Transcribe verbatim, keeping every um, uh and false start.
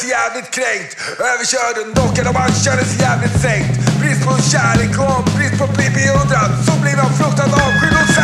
jävligt kränkt. Överkörd och knockad och man känner sig jävligt sänkt. Brist på kärlek och brist på beundran, så blir man fruktad avskydd och